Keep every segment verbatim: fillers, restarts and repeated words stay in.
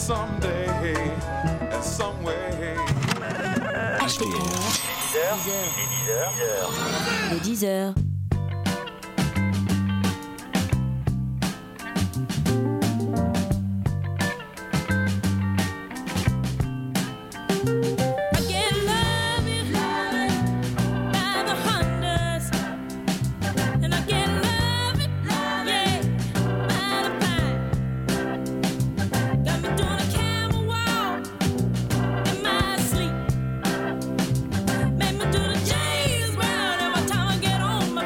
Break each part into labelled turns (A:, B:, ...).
A: someday, and some way.
B: H T R. dix heures.
C: Make me do the James Brown every time I get on my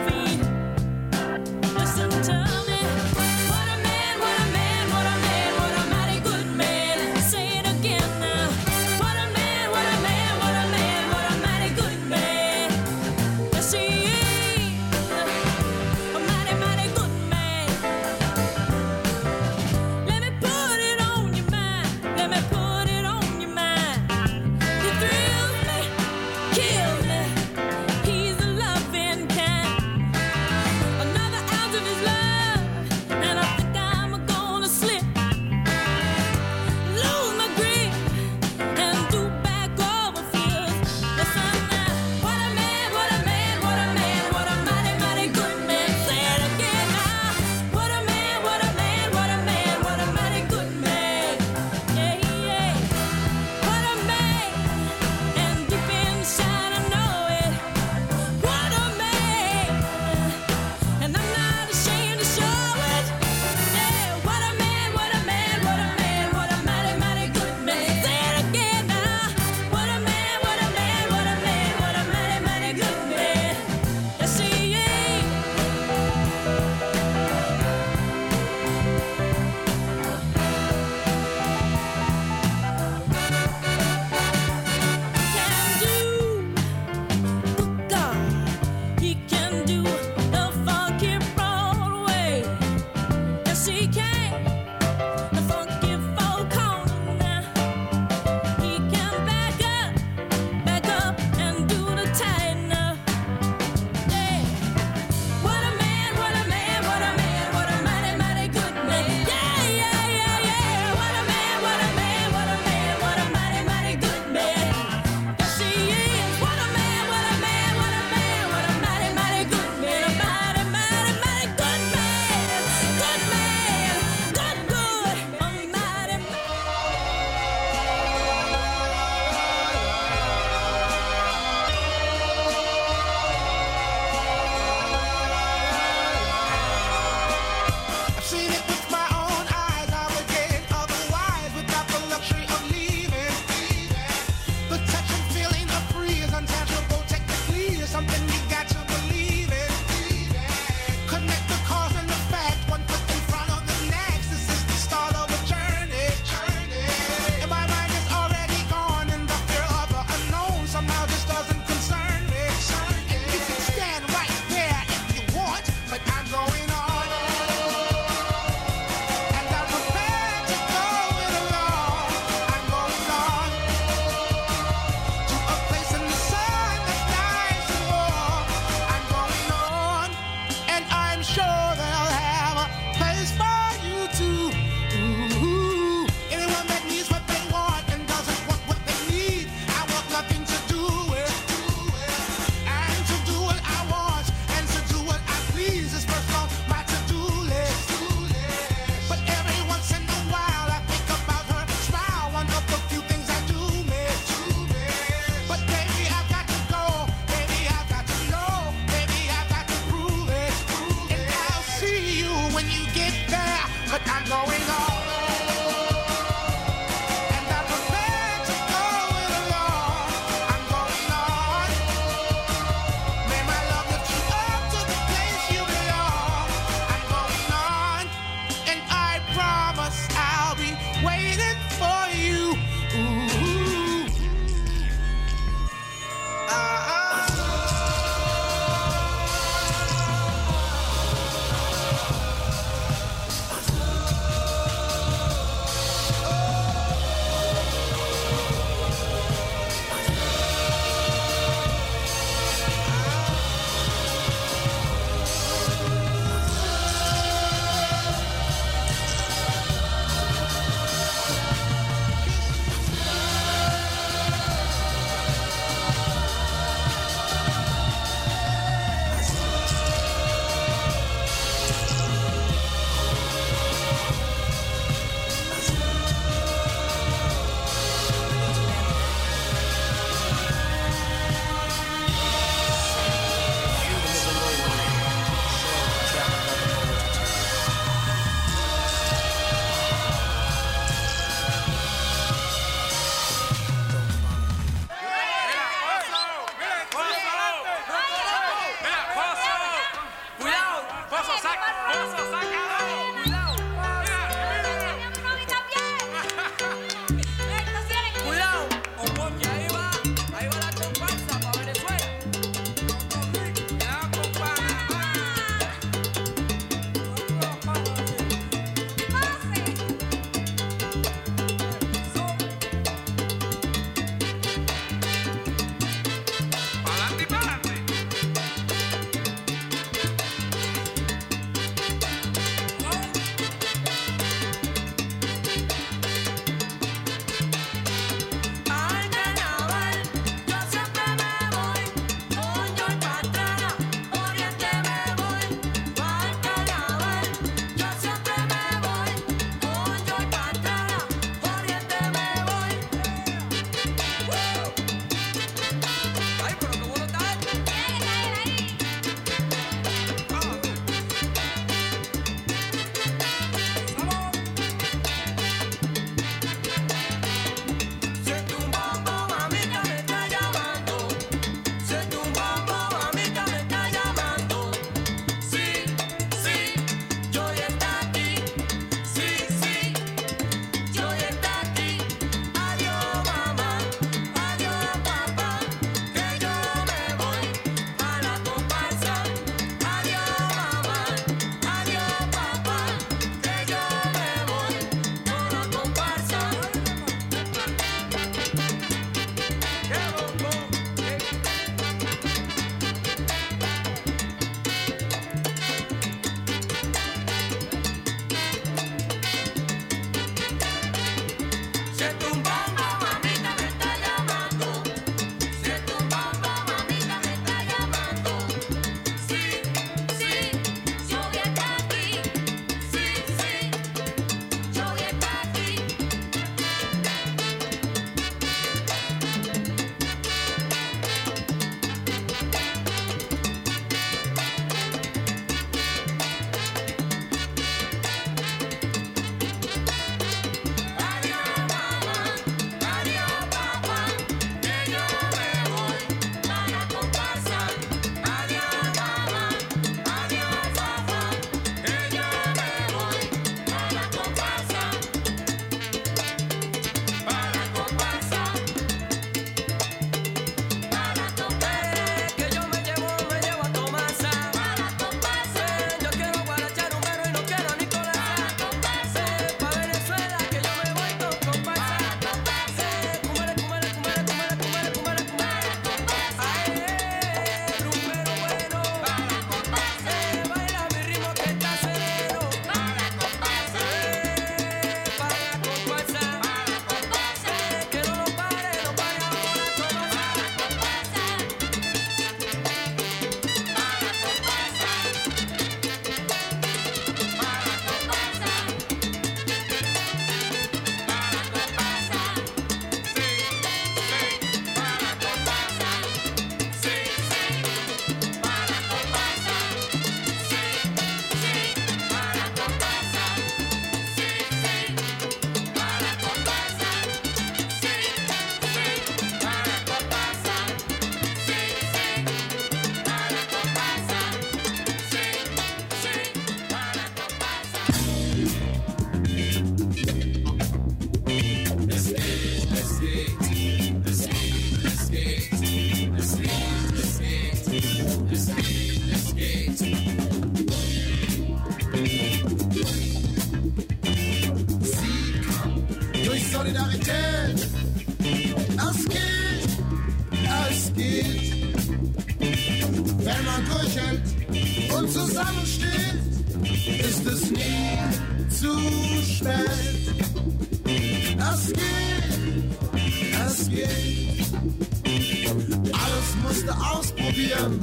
C: Solidarität. Es geht, es geht. Wenn man durchhält und zusammensteht, ist es nie zu spät. Es geht, es geht. Alles musste ausprobieren.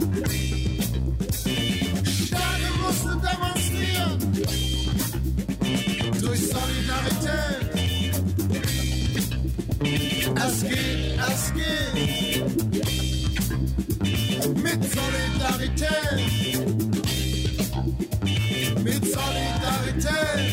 C: Stärke musste demonstrieren. Durch Solidarität. Es geht, es geht. Mit Solidarität. Mit Solidarität.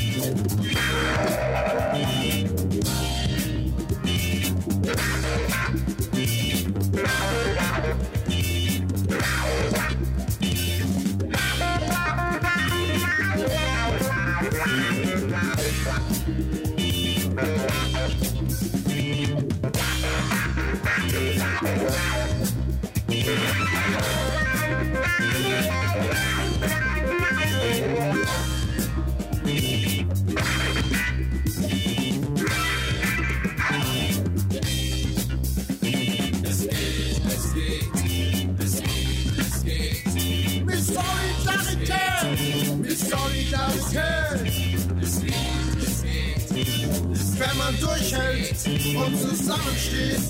C: Wenn man durchhält und zusammensteht,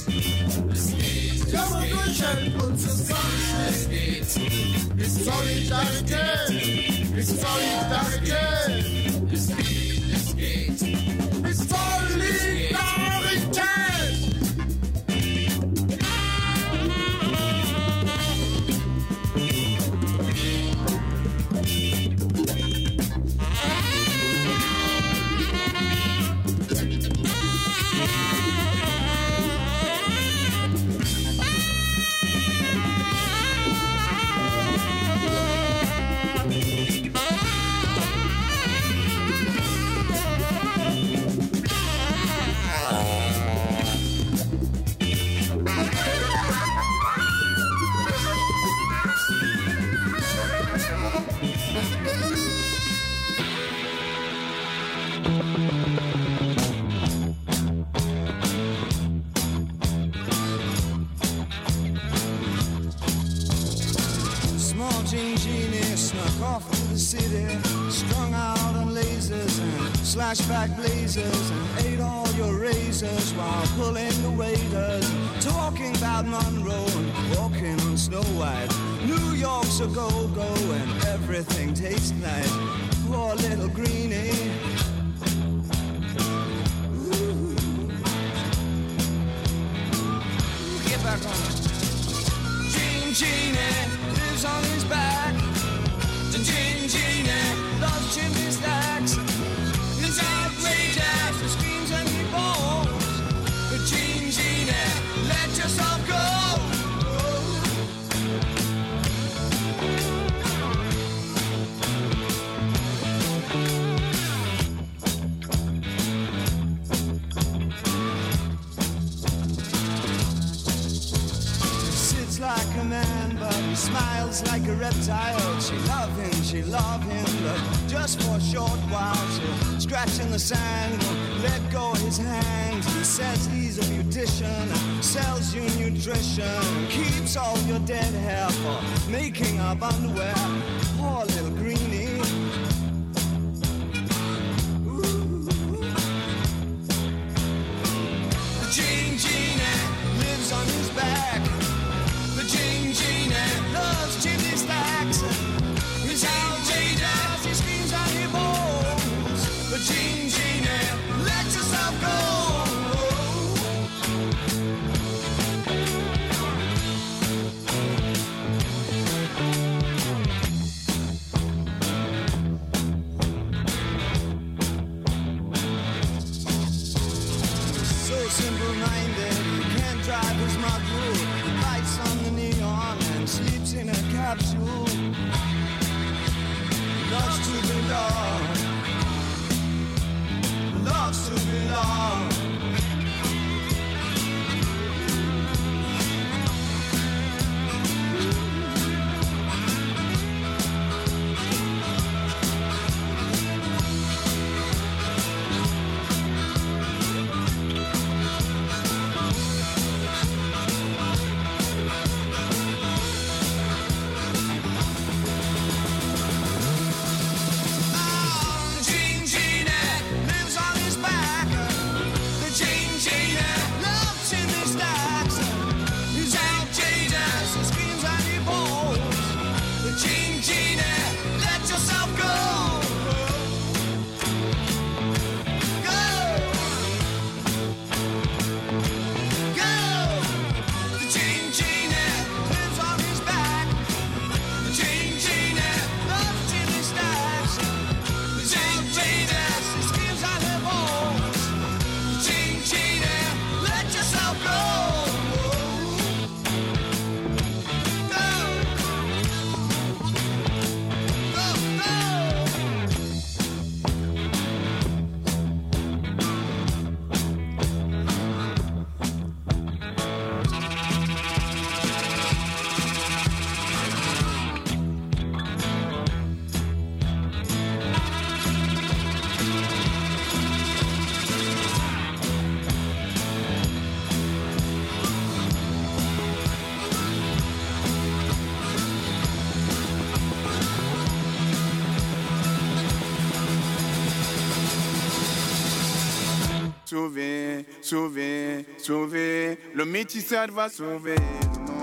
C: wenn man durchhält und zusammensteht, ist Solidarität, ist Solidarität, ist Solidarität.
D: Flashback blazers and ate all your razors while pulling the waiters, talking about Monroe and walking on Snow White. New York's a go-go and everything tastes nice. Poor little greenie. Ooh. Get back on it. Gene Genie lives on his back. Gene Genie loves chimney stacks. It's outrageous, it screams and he bones. But Gene Genie, let yourself go. He sits like a man, but he smiles like a reptile. She love him, she love him, but just for a short while. She'll scratch in the sand, won't let go of his hand. He says he's a beautician, sells you nutrition, keeps all your dead hair for making up underwear. Poor little greenie. Ooh. Gene Genie lives on his back. The Gene Genie loves chimney stacks. He's outrageous, he screams and he moans. But Gene Genie, let yourself go. So simple-minded, he can't drive his mud rule. He bites on the neon and sleeps in a capsule. Loves to belong, loves to belong.
A: sauver, sauver, sauver. Le métissage va sauver le monde.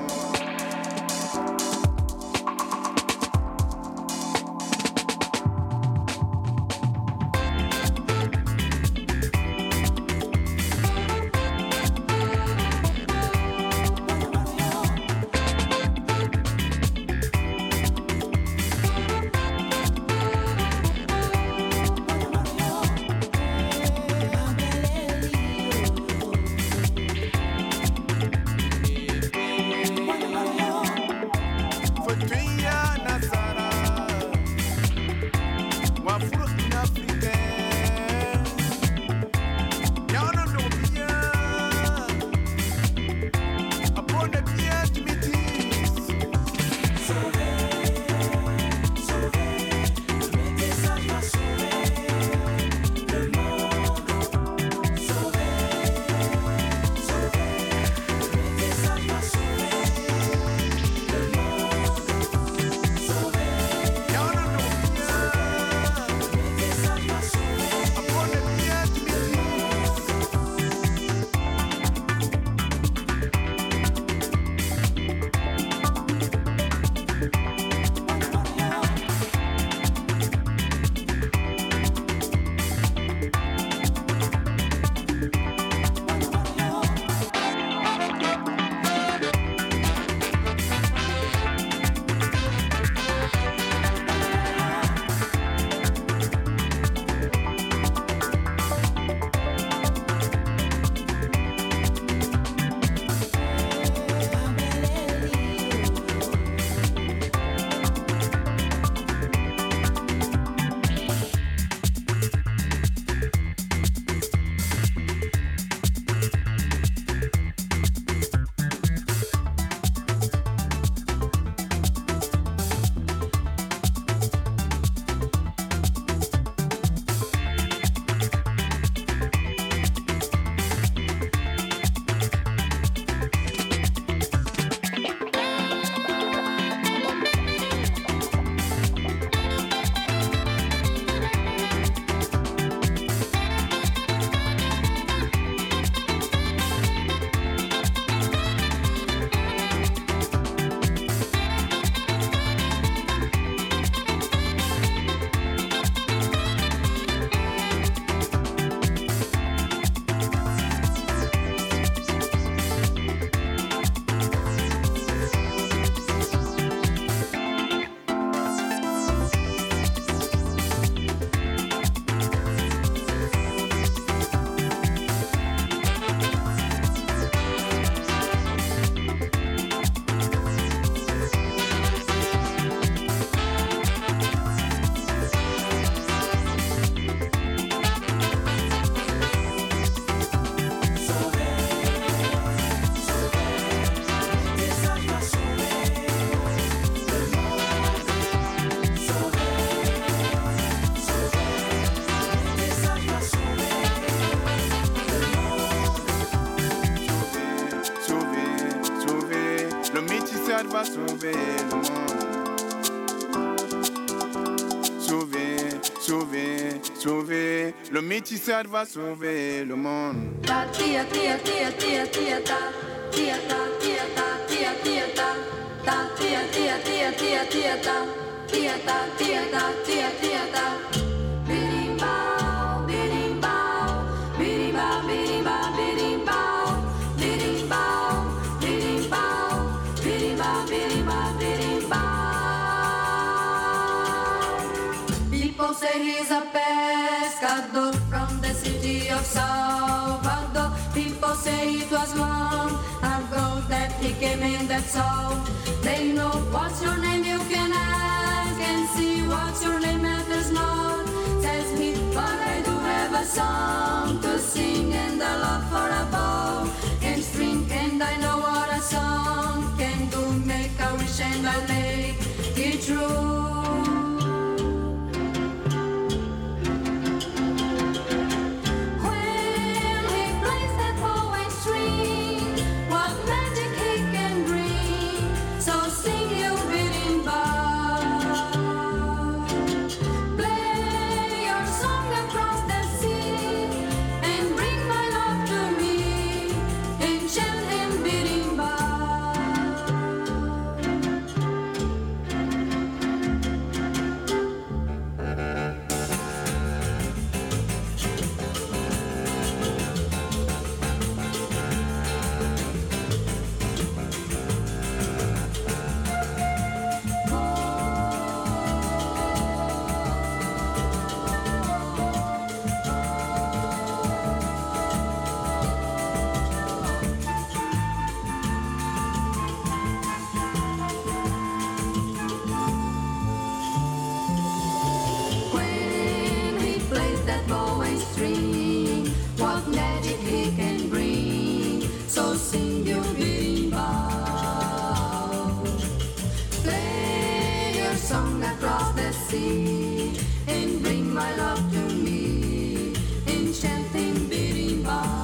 A: va sauver le monde. Sauver, sauver, sauver. Le métissage va sauver le monde.
E: Ta tia tia tia tia tia ta tia ta tia ta tia tia ta ta tia tia tia tia tia ta tia ta tia ta tia tia ta. Birimbau, birimbau, birimbau, birimbau, birimbau, birimbau, birimbau, birimbau, birimbau, birimbau. People say he's a pescador from the city of Salvador. People say it was long ago that he came in that soul. They know what's your name, you can ask and see what's your name matters not. Says he, but I do have a song to sing and a love for a bow and string, and I know what a song can do. Make a wish and I'll make it true. will sing you berimbau. Play your song across the sea and bring my love to me, enchanting berimbau.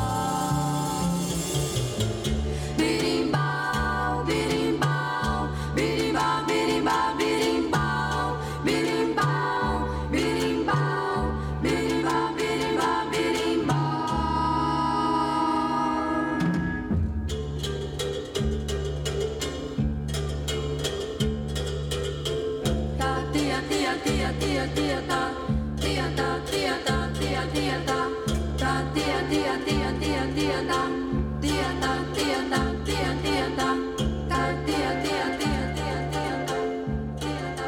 E: Berimbau, berimbau, berimbau, berimbau, berimbau, berimbau, berimbau, berimbau, berimbau, berimbau. Ta tia tia tia tia tia ta tia ta tia ta tia tia ta ta tia tia tia tia tia ta tia ta tia ta tia tia ta ta tia tia tia tia tia ta tia ta.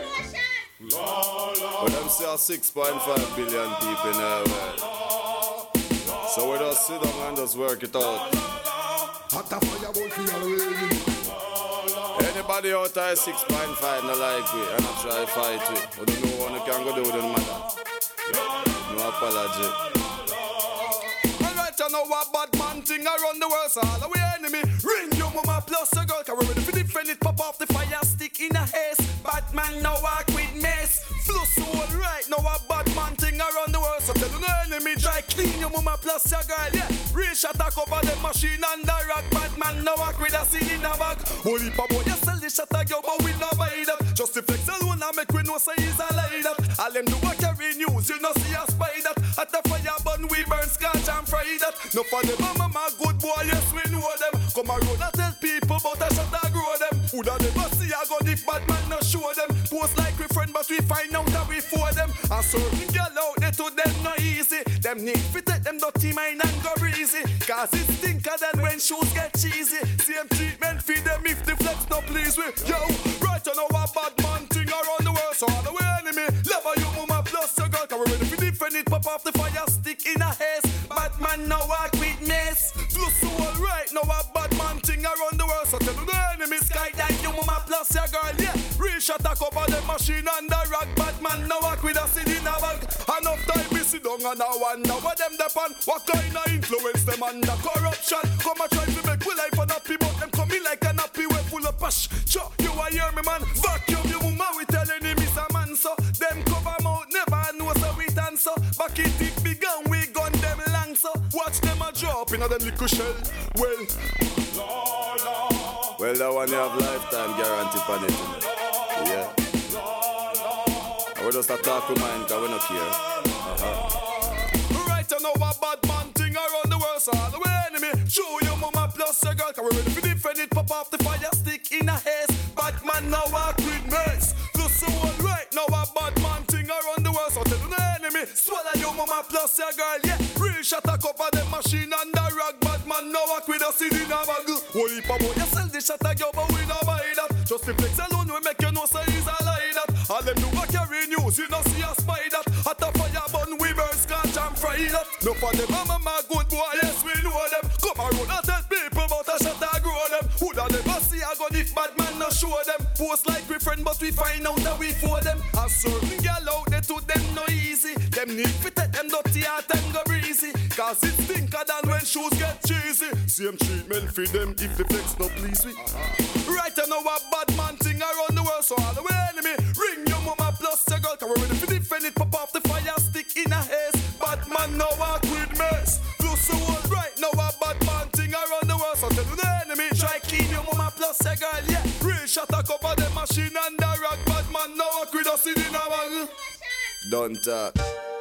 F: But them say six point five billion people in the world. So we just sit down and just work it out.
C: Hot a fireball for your way.
F: Anybody out there six point five no like we and I try fight we. But you know what you can go do with the matter. No apology. Alright, I know what bad man thing around the world, so all our enemy. Ring your mama plus a girl, can we ready for defend it, pop off the fire stick in a haze. Batman now walk with mace. Flow so alright, now a bad man thing around the world, so tell the enemy, try clean your mama plus your girl, yeah. Reach attack over the machine and the rock. Batman now walk with a seed in a bag. Holy papa, you sell this shot at you, but we no buy that. Just the flex alone, I make we know say he's a lie that. All them do a carry news, you know see a spy that. At the fire burn, we burn scotch and fry that. No for them, mama good boy, yes we know them. Come around and tell people about a shot and grow them. Who da never see a gun if bad man no show them. Post like we friend, but we find out that we for them. And certain girl out there to them no easy. Them need to take them dirty mind and go easy. Cause it's stinker than when shoes get cheesy. Same treatment feed them if the flex no please with. Yo, right you know a bad man thing around the world. So all the way enemy, love you mama plus your girl. Can we ready for defend it, pop off the fire stick in a haze. Batman now walk with mace. Flow so alright, now a bad man thing around the world. So tell the enemy skydive you mama plus your girl, yeah. Reach attack over the machine and the rock. Batman now walk with a seed in a bag. Enough time we sit down and I wonder what them depend. What kind of influence them under corruption? Come and try to make we life unhappy, but them coming like an happy way full of pash. Sure, you a hear me man. Vacuum you mama we tell enemies a man so. Them cover mouth never know so we answer. Back it deep big and we gun them long so. Watch them a drop in a them little shell. Well, well that one you have lifetime guarantee on it. Yeah. I will just talk to mine cause we not care. Uh-huh. Right you know a bad man thing around the world, so all the way enemy. Show your mama plus your girl, can we ready for defend it, pop off the fire stick in a haze. Batman now walk with mace. Look so alright, now a bad man thing around the world, so tell the enemy, swallow your mama plus your girl, yeah. Real shot a cover the machine and the rock. Batman now walk with a seed in a bag. Holy papa, you sell the shot a girl, but we no buy that. Just the flex alone we make you know say he's a lie that. All them do a carry news, you know see a spy that. At a fire burn, we burn scotch and fry that. No for them, mama good boy, yes we know them. Come around and tell people about a shot and grow them. Who da never see a gun if bad man no show them. Post like we friend, but we find out that we for them. A certain girl out there to them no easy. Them need to take them dirty heart and go breezy. Cause it's stinker than when shoes get cheesy. Same treatment for them if the flex no please we. Uh-huh. Right I know a bad man thing around the world, so all the way enemy. Ring your mama plus your girl, can we ready for defend it, pop off the fire stick in a haze. Batman now walk with mace. Flow so alright, now a bad man thing around the world, so tell the enemy, try clean your mama plus your girl, yeah. Real shot a cover the machine and the rock. Batman now walk with a seed in a bag. Don't talk.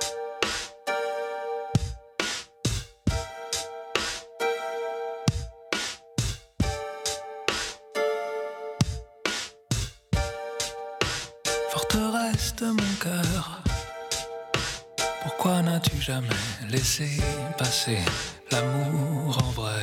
G: Forteresse de mon cœur, pourquoi n'as-tu jamais laissé passer l'amour en vrai?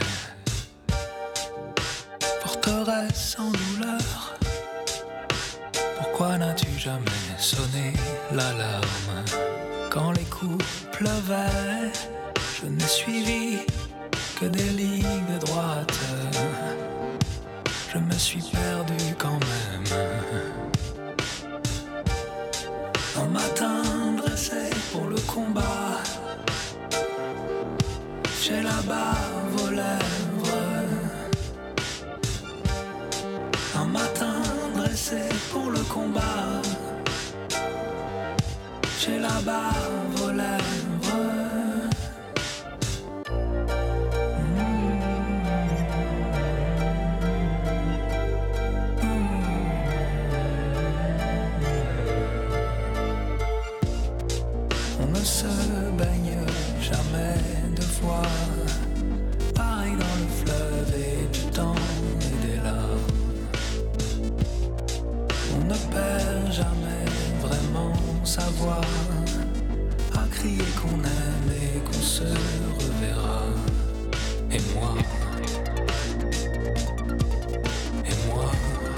G: Forteresse sans douleur, pourquoi n'as-tu jamais sonné l'alarme? Quand les coups pleuvaient, je n'ai suivi que des lignes droites. Je me suis perdu quand même. Un matin dressé pour le combat, j'ai la bave aux lèvres combat. J'ai la barbe aux lèvres. On ne se baigne jamais deux fois, pareil dans le fleuve et du temps et des larmes. On ne perd jamais vraiment sa voix, à crier qu'on aime et qu'on se reverra. Et moi, et moi,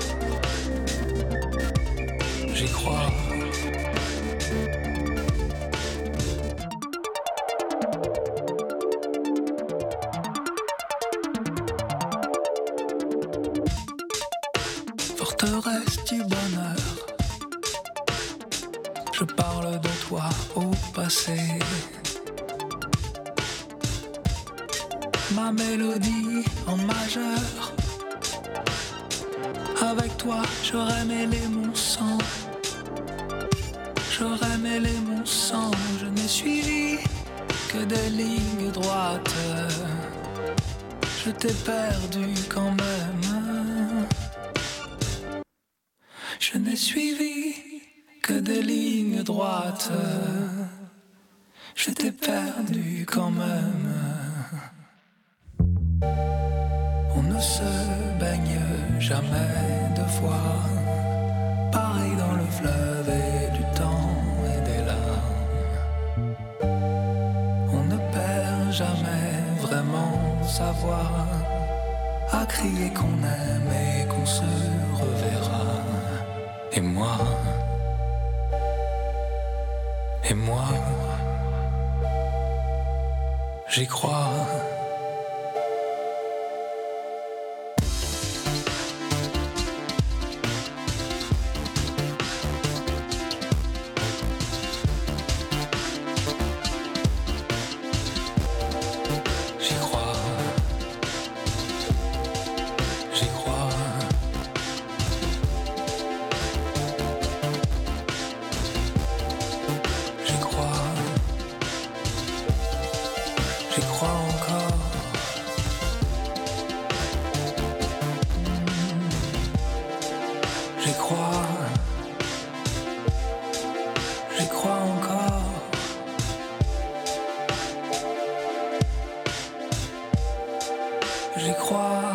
G: j'y crois. Forteresse du bonheur, je parle de toi au passé. Ma mélodie en majeur, avec toi j'aurais mêlé mon sang. J'aurais mêlé mon sang, je n'ai suivi que des lignes droites. Je t'ai perdu quand même. Je n'ai suivi que des lignes droites. Je t'ai perdu quand même. On ne se baigne jamais deux fois, pareil dans le fleuve et du temps et des larmes. On ne perd jamais vraiment sa voix, à crier qu'on aime et qu'on se reverra. Et moi, et moi, j'y crois. J'y crois.